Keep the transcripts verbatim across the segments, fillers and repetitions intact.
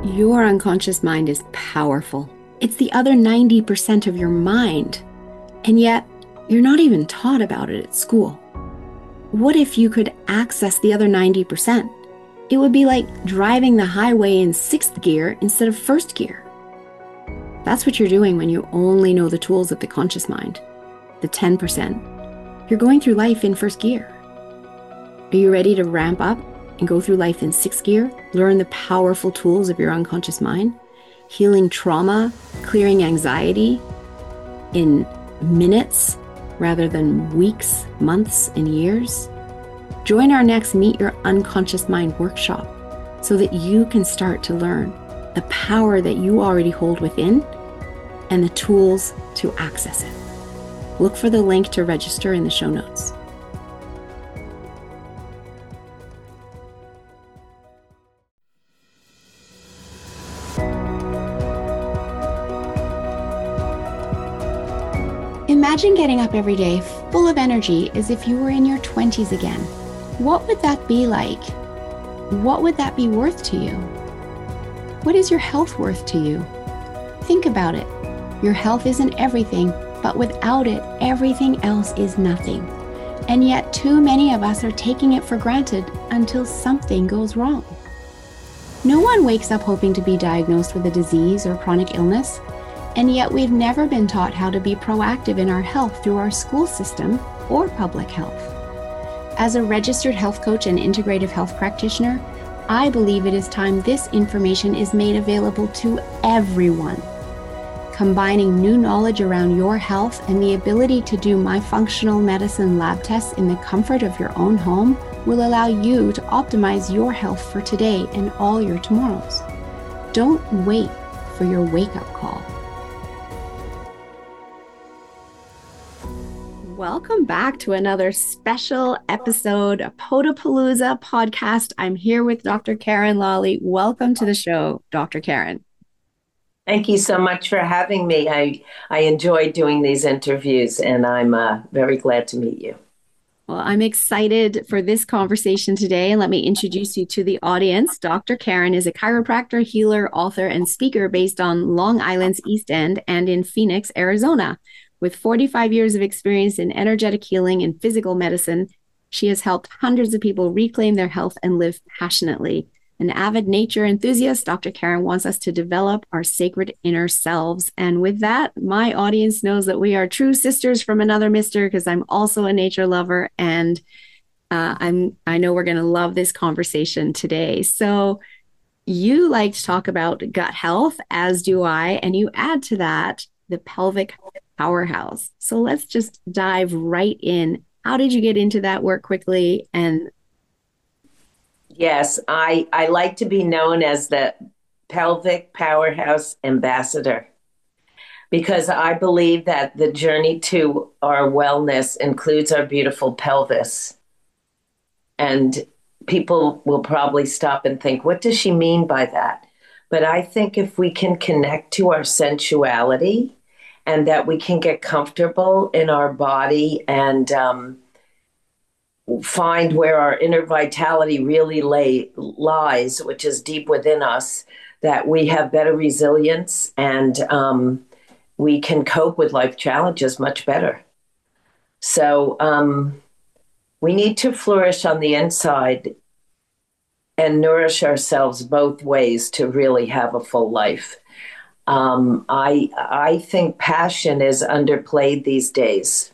Your unconscious mind is powerful. It's the other ninety percent of your mind. And yet, you're not even taught about it at school. What if you could access the other ninety percent? It would be like driving the highway in sixth gear instead of first gear. That's what you're doing when you only know the tools of the conscious mind, the ten percent. You're going through life in first gear. Are you ready to ramp up and go through life in sixth gear? Learn the powerful tools of your unconscious mind, healing trauma, clearing anxiety in minutes rather than weeks, months, and years? Join our next Meet Your Unconscious Mind workshop so that you can start to learn the power that you already hold within and the tools to access it. Look for the link to register in the show notes. Imagine getting up every day full of energy as if you were in your twenties again. What would that be like? What would that be worth to you? What is your health worth to you? Think about it. Your health isn't everything, but without it, everything else is nothing. And yet too many of us are taking it for granted until something goes wrong. No one wakes up hoping to be diagnosed with a disease or chronic illness. And yet we've never been taught how to be proactive in our health through our school system or public health. As a registered health coach and integrative health practitioner, I believe it is time this information is made available to everyone. Combining new knowledge around your health and the ability to do my functional medicine lab tests in the comfort of your own home will allow you to optimize your health for today and all your tomorrows. Don't wait for your wake-up call. Welcome back to another special episode of Podapalooza podcast. I'm here with Doctor Karen Lawley. Welcome to the show, Doctor Karen. Thank you so much for having me. I, I enjoy doing these interviews, and I'm uh, very glad to meet you. Well, I'm excited for this conversation today, and let me introduce you to the audience. Doctor Karen is a chiropractor, healer, author, and speaker based on Long Island's East End and in Phoenix, Arizona. With forty-five years of experience in energetic healing and physical medicine, she has helped hundreds of people reclaim their health and live passionately. An avid nature enthusiast, Doctor Karen wants us to develop our sacred inner selves. And with that, my audience knows that we are true sisters from another mister, because I'm also a nature lover, and uh, I'm I know we're going to love this conversation today. So you like to talk about gut health, as do I, and you add to that the pelvic powerhouse. So let's just dive right in. How did you get into that work quickly? And Yes, I, I like to be known as the pelvic powerhouse ambassador, because I believe that the journey to our wellness includes our beautiful pelvis. And people will probably stop and think, what does she mean by that? But I think if we can connect to our sensuality and that we can get comfortable in our body and um, find where our inner vitality really lay, lies, which is deep within us, that we have better resilience and um, we can cope with life challenges much better. So um, we need to flourish on the inside and nourish ourselves both ways to really have a full life. Um, I I think passion is underplayed these days.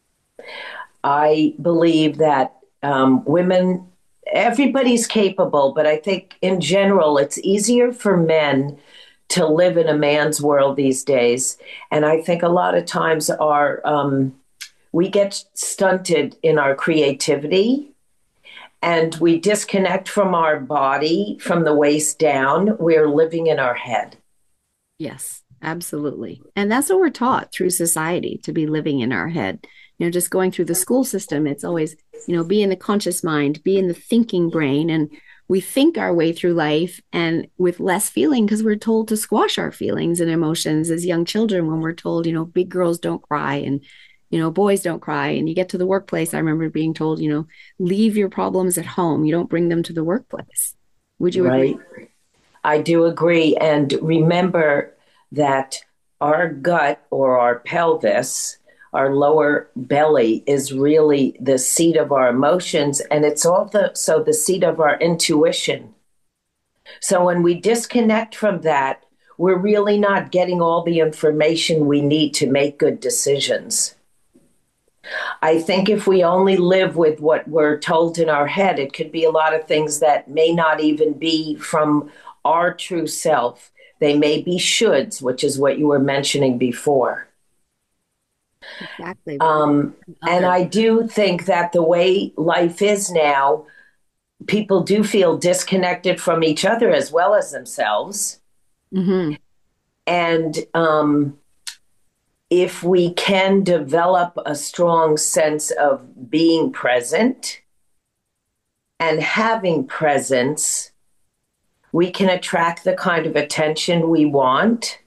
I believe that um, women, everybody's capable, but I think in general, it's easier for men to live in a man's world these days. And I think a lot of times our um, we get stunted in our creativity, and we disconnect from our body from the waist down. We're living in our head. yes, absolutely. And that's what we're taught through society, to be living in our head. You know, just going through the school system, it's always, you know, be in the conscious mind, be in the thinking brain. And we think our way through life and with less feeling, because we're told to squash our feelings and emotions as young children, when we're told, you know, big girls don't cry and, you know, boys don't cry. And you get to the workplace, I remember being told, you know, leave your problems at home. You don't bring them to the workplace. Would you Right. agree? I do agree. And remember that our gut or our pelvis, our lower belly, is really the seat of our emotions. And it's also the seat of our intuition. So when we disconnect from that, we're really not getting all the information we need to make good decisions. I think if we only live with what we're told in our head, it could be a lot of things that may not even be from our true self. They may be shoulds, which is what you were mentioning before. Exactly. Um, and I do think that the way life is now, people do feel disconnected from each other as well as themselves. Mm-hmm. And um, if we can develop a strong sense of being present and having presence, we can attract the kind of attention we want.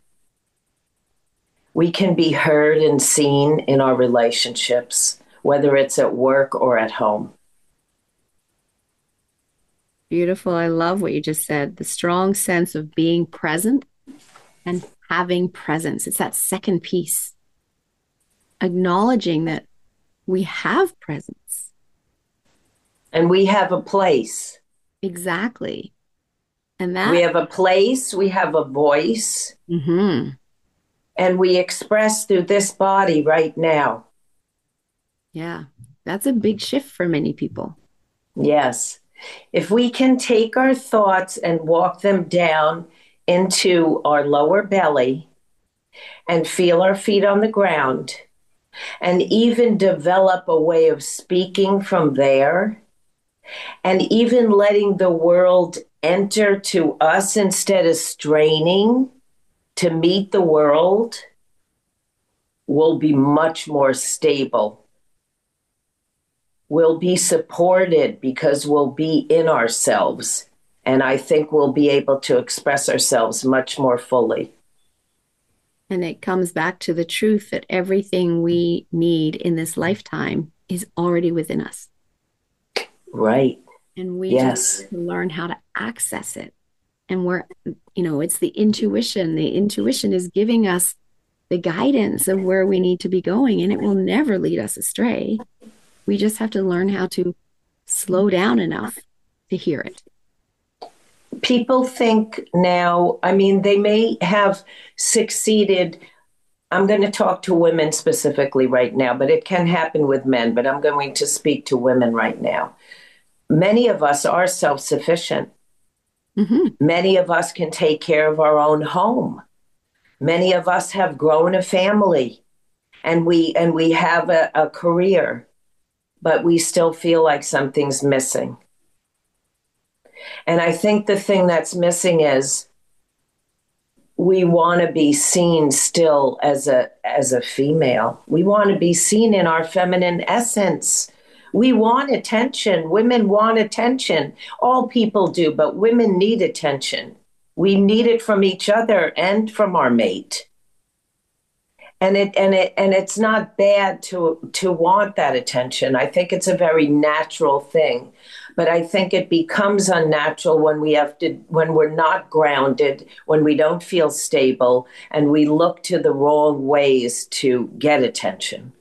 We can be heard and seen in our relationships, whether it's at work or at home. Beautiful. I love what you just said. The strong sense of being present and having presence. It's that second piece. Acknowledging that we have presence. And we have a place. Exactly. And that we have a place, we have a voice, mm-hmm. and we express through this body right now. Yeah, that's a big shift for many people. Yes. If we can take our thoughts and walk them down into our lower belly and feel our feet on the ground, and even develop a way of speaking from there, and even letting the world enter to us instead of straining to meet the world, we'll be much more stable. We'll be supported because we'll be in ourselves. And I think we'll be able to express ourselves much more fully. And it comes back to the truth that everything we need in this lifetime is already within us. Right. And we yes. just learn how to access it. And we're, you know, it's the intuition. The intuition is giving us the guidance of where we need to be going, and it will never lead us astray. We just have to learn how to slow down enough to hear it. People think now, I mean, they may have succeeded. I'm going to talk to women specifically right now, but it can happen with men, but I'm going to speak to women right now. Many of us are self-sufficient. Mm-hmm. Many of us can take care of our own home. Many of us have grown a family, and we and we have a, a career, but we still feel like something's missing. And I think the thing that's missing is we want to be seen still as a as a female. We want to be seen in our feminine essence. We want attention. Women want attention. All people do, but women need attention. We need it from each other and from our mate. And it and it and it's not bad to to want that attention. I think it's a very natural thing. But I think it becomes unnatural when we have to when we're not grounded, when we don't feel stable, and we look to the wrong ways to get attention.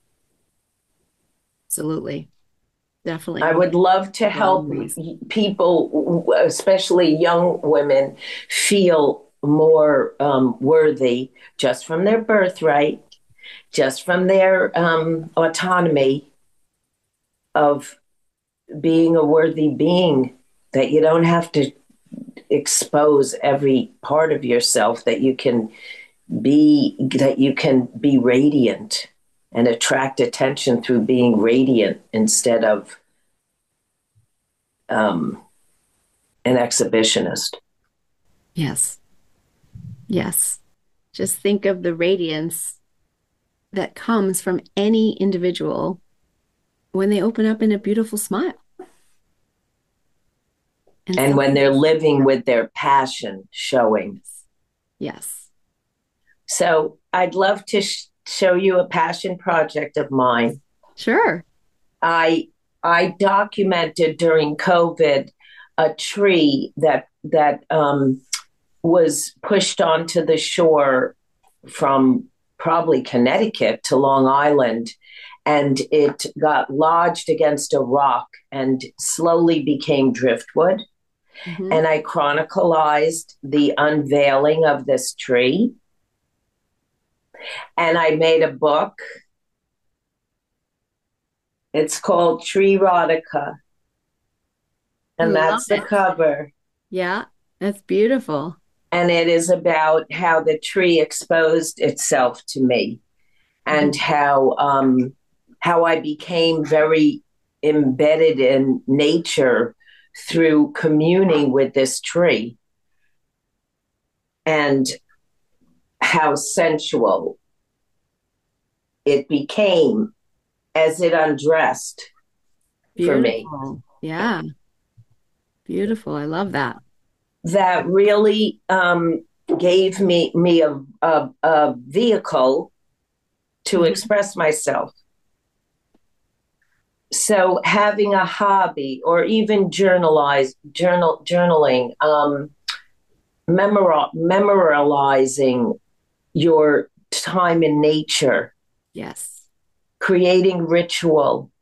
Absolutely. Definitely. I would love to help people, especially young women, feel more um, worthy just from their birthright, just from their um, autonomy of being a worthy being, that you don't have to expose every part of yourself, that you can be, that you can be radiant and attract attention through being radiant instead of um, an exhibitionist. Yes. Yes. Just think of the radiance that comes from any individual when they open up in a beautiful smile. And, and when they're living with their passion showing. Yes. So I'd love to sh- show you a passion project of mine. Sure. I I documented during COVID a tree that that um, was pushed onto the shore from probably Connecticut to Long Island, and it got lodged against a rock and slowly became driftwood. Mm-hmm. And I chronicalized the unveiling of this tree. And I made a book. It's called Tree Erotica. I And love that's the it. cover. Yeah, that's beautiful. And it is about how the tree exposed itself to me, and Mm-hmm. how um, how I became very embedded in nature through communing with this tree, and how sensual it became as it undressed for me. Beautiful. Yeah, beautiful. I love that. That really um, gave me me a, a, a vehicle to Mm-hmm. express myself. So having a hobby or even journalize journal journaling, um, memori- memorializing your time in nature, Yes. creating ritual,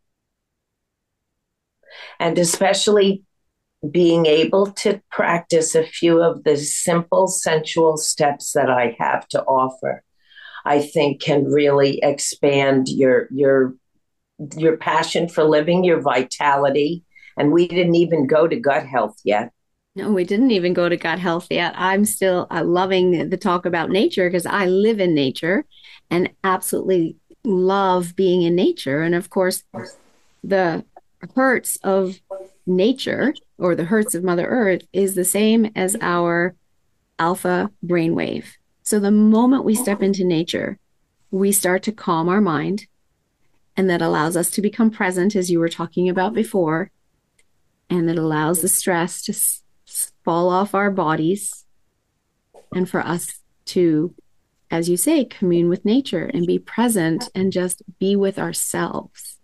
and especially being able to practice a few of the simple sensual steps that I have to offer, I think can really expand your your your passion for living, your vitality. And we didn't even go to gut health yet. No, we didn't even go to gut health yet. I'm still uh, loving the talk about nature because I live in nature and absolutely love being in nature. And of course, the hurts of nature or the hurts of Mother Earth is the same as our alpha brainwave. So the moment we step into nature, we start to calm our mind, and that allows us to become present, as you were talking about before, and it allows the stress to s- fall off our bodies and for us to, as you say, commune with nature and be present and just be with ourselves.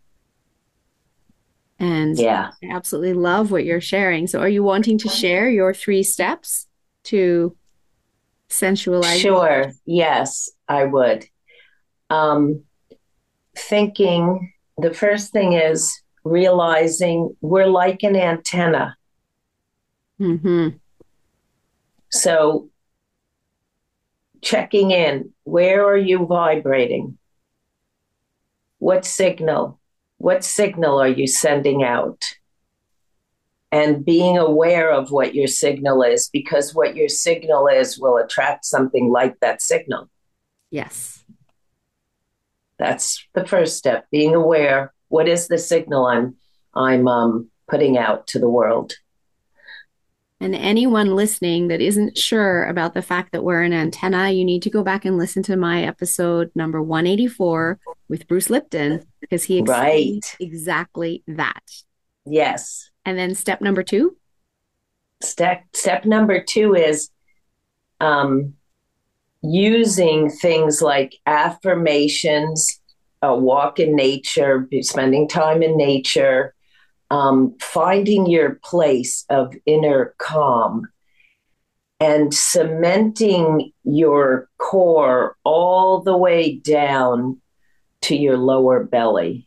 And Yeah. I absolutely love what you're sharing. So, are you wanting to share your three steps to sensualize? Sure. Yes, I would. Um, thinking the first thing is realizing we're like an antenna. Mm-hmm. So checking in, where are you vibrating? What signal? What signal are you sending out? And being aware of what your signal is, because what your signal is will attract something like that signal. Yes. That's the first step, being aware. What is the signal I'm I'm um, putting out to the world? And anyone listening that isn't sure about the fact that we're an antenna, you need to go back and listen to my episode number one eighty-four with Bruce Lipton because he Right. explains exactly that. Yes. And then step number two. Step step number two is um, using things like affirmations, a walk in nature, spending time in nature, um, finding your place of inner calm, and cementing your core all the way down to your lower belly.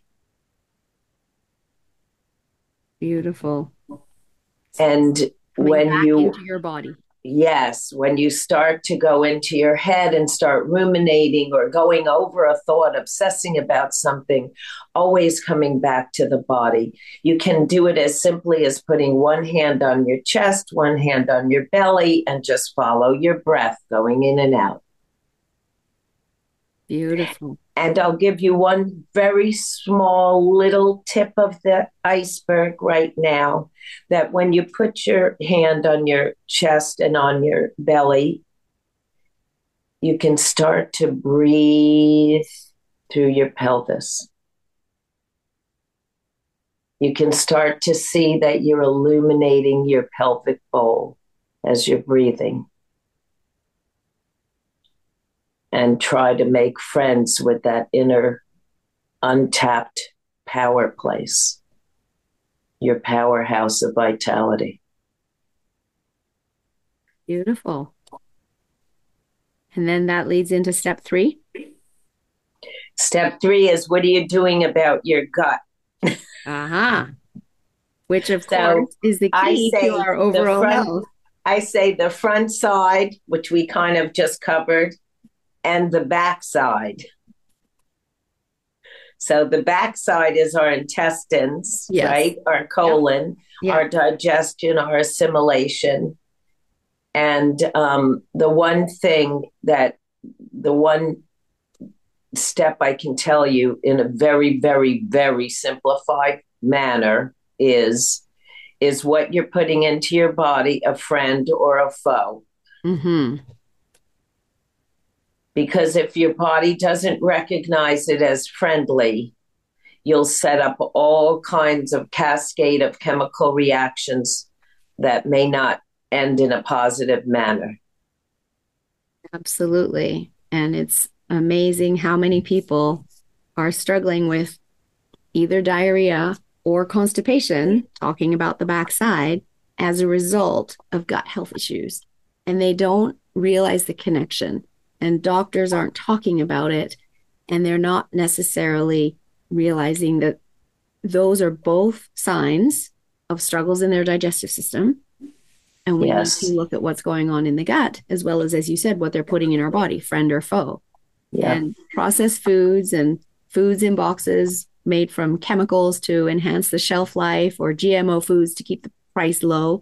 Beautiful. And Coming when back you into your body. Yes, when you start to go into your head and start ruminating or going over a thought, obsessing about something, always coming back to the body. You can do it as simply as putting one hand on your chest, one hand on your belly, and just follow your breath going in and out. Beautiful. And I'll give you one very small little tip of the iceberg right now, that when you put your hand on your chest and on your belly, you can start to breathe through your pelvis. You can start to see that you're illuminating your pelvic bowl as you're breathing. And try to make friends with that inner untapped power place, your powerhouse of vitality. Beautiful. And then that leads into step three. Step three is, what are you doing about your gut? Uh-huh. Which, of So course, is the I key to say our the overall front, health. I say the front side, which we kind of just covered, and the back side. So the back side is our intestines, Yes. right? Our colon, Yep. Yep. our digestion, our assimilation. And um, the one thing that, the one step I can tell you in a very, very, very simplified manner is, is what you're putting into your body, a friend or a foe. Mm-hmm. Because if your body doesn't recognize it as friendly, you'll set up all kinds of cascade of chemical reactions that may not end in a positive manner. Absolutely. And it's amazing how many people are struggling with either diarrhea or constipation, talking about the backside, as a result of gut health issues. And they don't realize the connection. And doctors aren't talking about it. And they're not necessarily realizing that those are both signs of struggles in their digestive system. And we yes. need to look at what's going on in the gut, as well as, as you said, what they're putting in our body, friend or foe. Yeah. And processed foods and foods in boxes made from chemicals to enhance the shelf life, or G M O foods to keep the price low,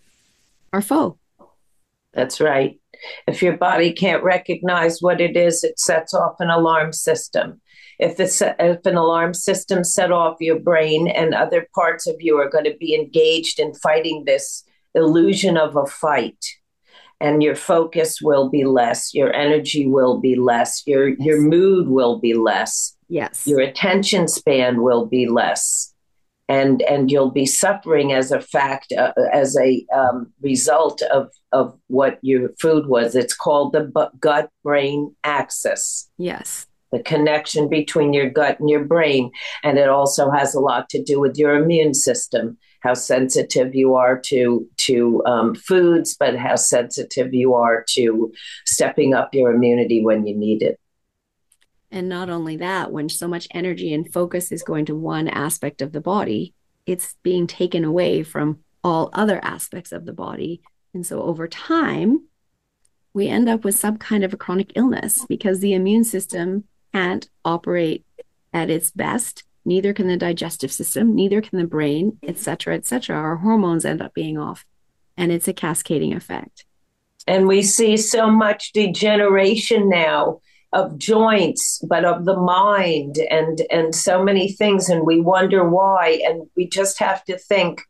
are foe. That's right. If your body can't recognize what it is, it sets off an alarm system. If, it's, if an alarm system set off, your brain and other parts of you are going to be engaged in fighting this illusion of a fight. And your focus will be less, your energy will be less, your, yes. your mood will be less. Yes. Your attention span will be less. And, and you'll be suffering as a fact, uh, as a um, result of, of what your food was. It's called the bu- gut-brain axis. Yes. The connection between your gut and your brain. And it also has a lot to do with your immune system, how sensitive you are to, to um, foods, but how sensitive you are to stepping up your immunity when you need it. And not only that, when so much energy and focus is going to one aspect of the body, it's being taken away from all other aspects of the body. And so over time, we end up with some kind of a chronic illness because the immune system can't operate at its best. Neither can the digestive system, neither can the brain, et cetera, et cetera. Our hormones end up being off, and it's a cascading effect. And we see so much degeneration now of joints, but of the mind, and, and so many things. And we wonder why. And we just have to think,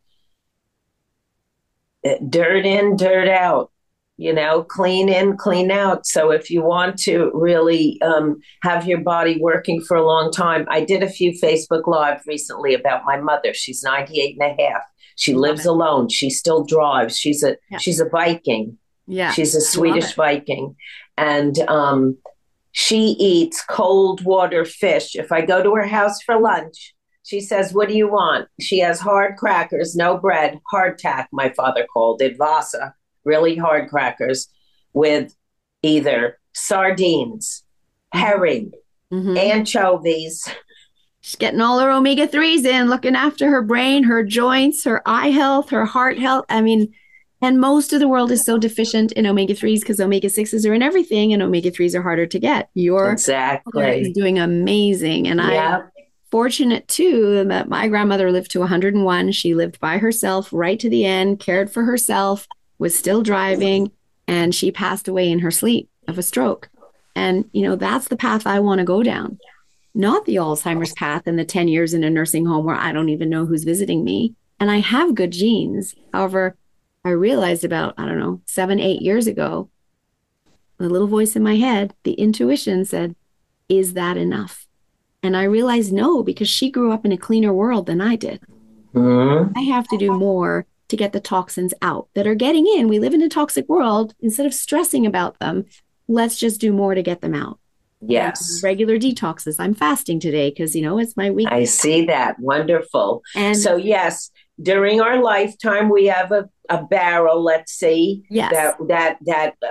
dirt in, dirt out. You know, clean in, clean out. So if you want to really um, have your body working for a long time, I did a few Facebook Live recently about my mother. She's ninety-eight and a half. She Love lives it. alone. She still drives. She's a yeah. she's a Viking. Yeah, she's a Swedish Viking, and um, she eats cold water fish. If I go to her house for lunch, she says, "What do you want?" She has hard crackers, no bread, hardtack. My father called it Vasa. Really hard crackers with either sardines, herring, mm-hmm. anchovies. She's getting all her omega threes in, looking after her brain, her joints, her eye health, her heart health. I mean, and most of the world is so deficient in omega threes because omega sixes are in everything and omega threes are harder to get. Your exactly is doing amazing. And yeah. I'm fortunate too that my grandmother lived to one hundred and one. She lived by herself right to the end, cared for herself, was still driving, and she passed away in her sleep of a stroke. And, you know, that's the path I want to go down, not the Alzheimer's path and the ten years in a nursing home where I don't even know who's visiting me. And I have good genes. However, I realized about, I don't know, seven, eight years ago, the little voice in my head, the intuition said, is that enough? And I realized no, because she grew up in a cleaner world than I did. Mm-hmm. I have to do more to get the toxins out that are getting in. We live in a toxic world. Instead of stressing about them, let's just do more to get them out. Yes. Like regular detoxes. I'm fasting today because, you know, it's my week. I see that. Wonderful. And so, yes, during our lifetime, we have a, a barrel, let's say, yes. that, that, that of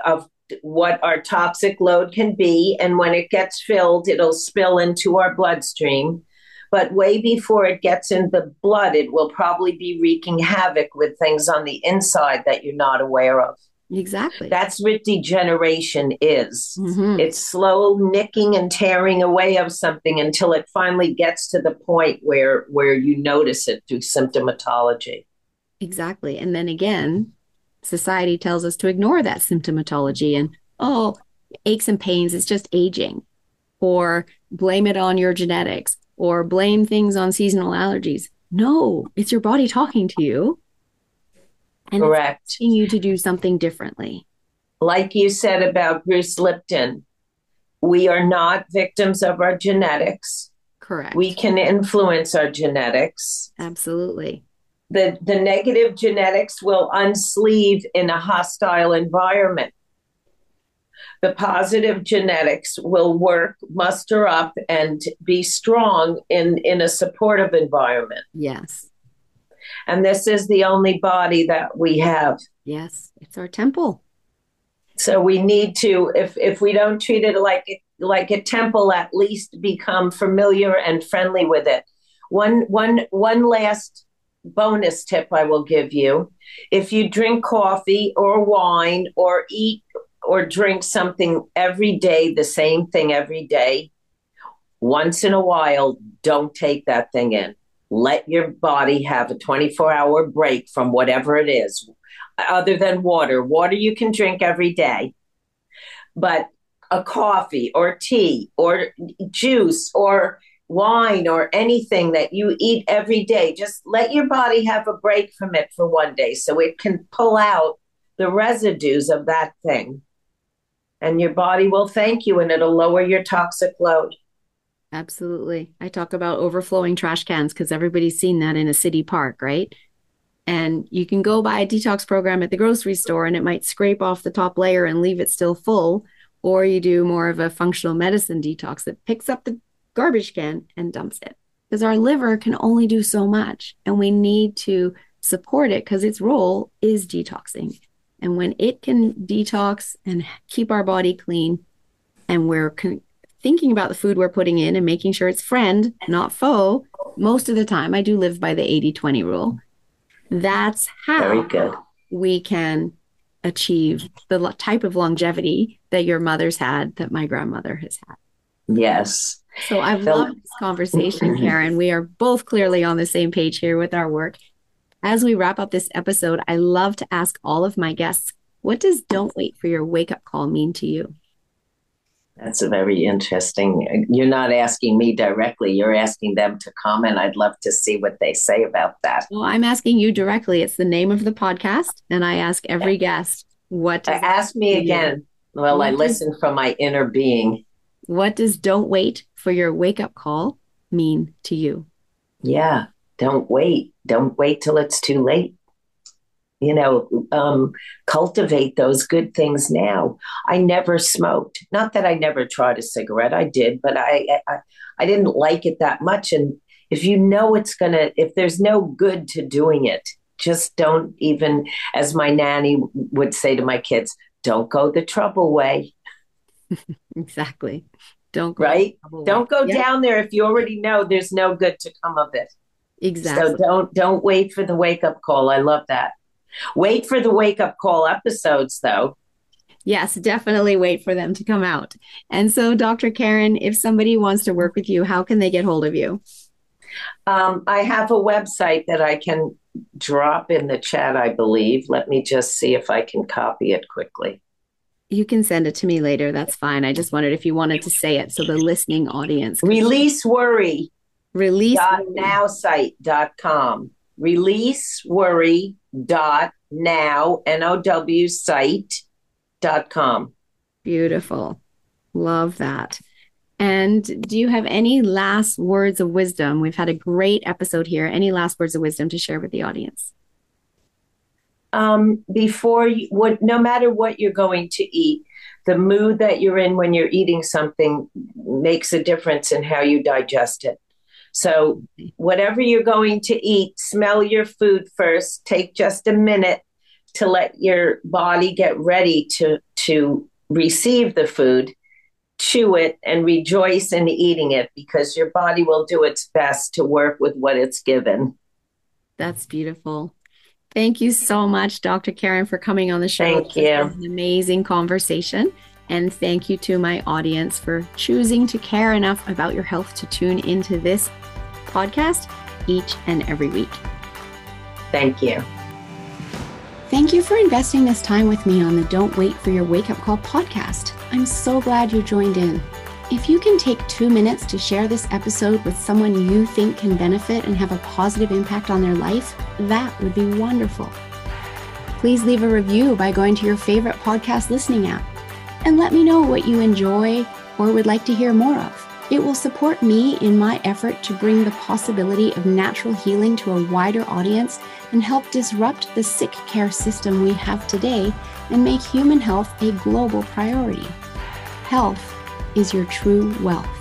what our toxic load can be. And when it gets filled, it'll spill into our bloodstream. But way before it gets in the blood, it will probably be wreaking havoc with things on the inside that you're not aware of. Exactly. That's what degeneration is. Mm-hmm. It's slow nicking and tearing away of something until it finally gets to the point where, where you notice it through symptomatology. Exactly. And then again, society tells us to ignore that symptomatology and, oh, aches and pains, it's just aging, or blame it on your genetics, or blame things on seasonal allergies. No, it's your body talking to you. And Correct. It's asking you to do something differently. Like you said about Bruce Lipton, we are not victims of our genetics. Correct. We can influence our genetics. Absolutely. The, the negative genetics will unsleeve in a hostile environment. The positive genetics will work, muster up, and be strong in, in a supportive environment. Yes. And this is the only body that we have. Yes, it's our temple. So we need to, if, if we don't treat it like, like a temple, at least become familiar and friendly with it. One, one, one last bonus tip I will give you. If you drink coffee or wine or eat or drink something every day, the same thing every day, once in a while, don't take that thing in. Let your body have a twenty-four hour break from whatever it is, other than water. Water you can drink every day, but a coffee or tea or juice or wine or anything that you eat every day, just let your body have a break from it for one day so it can pull out the residues of that thing. And your body will thank you, and it'll lower your toxic load. Absolutely. I talk about overflowing trash cans because everybody's seen that in a city park, right? And you can go buy a detox program at the grocery store and it might scrape off the top layer and leave it still full. Or you do more of a functional medicine detox that picks up the garbage can and dumps it. Because our liver can only do so much, and we need to support it because its role is detoxing. And when it can detox and keep our body clean, and we're con- thinking about the food we're putting in and making sure it's friend, not foe, most of the time, I do live by the eighty twenty rule. That's how Very good. we can achieve the type of longevity that your mother's had, that my grandmother has had. Yes. So I've So- loved this conversation, Karen. We are both clearly on the same page here with our work. As we wrap up this episode, I love to ask all of my guests, what does "don't wait for your wake-up call" mean to you? That's a very interesting. You're not asking me directly. You're asking them to comment. I'd love to see what they say about that. Well, I'm asking you directly. It's the name of the podcast, and I ask every guest, what does Ask me again. Well, What I does- listen from my inner being. what does "don't wait for your wake-up call" mean to you? Yeah. Don't wait. Don't wait till it's too late. You know, um, cultivate those good things now. I never smoked. Not that I never tried a cigarette. I did, but I, I, I didn't like it that much. And if you know it's going to, if there's no good to doing it, just don't even, as my nanny would say to my kids, don't go the trouble way. Exactly. Don't go Right? Don't go Yep. down there if you already know there's no good to come of it. Exactly. So don't don't wait for the wake up call. I love that. Wait for the wake up call episodes, though. Yes, definitely wait for them to come out. And so, Doctor Karen, if somebody wants to work with you, how can they get hold of you? Um, I have a website that I can drop in the chat, I believe. Let me just see if I can copy it quickly. You can send it to me later. That's fine. I just wondered if you wanted to say it so the listening audience could Release worry release. dot now site dot com. Release worry dot now N O W site dot com. Beautiful. Love that. And do you have any last words of wisdom? We've had a great episode here. Any last words of wisdom to share with the audience? Um, before you, what, no matter what you're going to eat, the mood that you're in when you're eating something makes a difference in how you digest it. So whatever you're going to eat, smell your food first. Take just a minute to let your body get ready to, to receive the food, chew it, and rejoice in eating it, because your body will do its best to work with what it's given. That's beautiful. Thank you so much, Doctor Karen, for coming on the show. Thank you. This was an amazing conversation. And thank you to my audience for choosing to care enough about your health to tune into this podcast each and every week. Thank you. Thank you for investing this time with me on the Don't Wait for Your Wake Up Call podcast. I'm so glad you joined in. If you can take two minutes to share this episode with someone you think can benefit and have a positive impact on their life, that would be wonderful. Please leave a review by going to your favorite podcast listening app and let me know what you enjoy or would like to hear more of. It will support me in my effort to bring the possibility of natural healing to a wider audience and help disrupt the sick care system we have today and make human health a global priority. Health is your true wealth.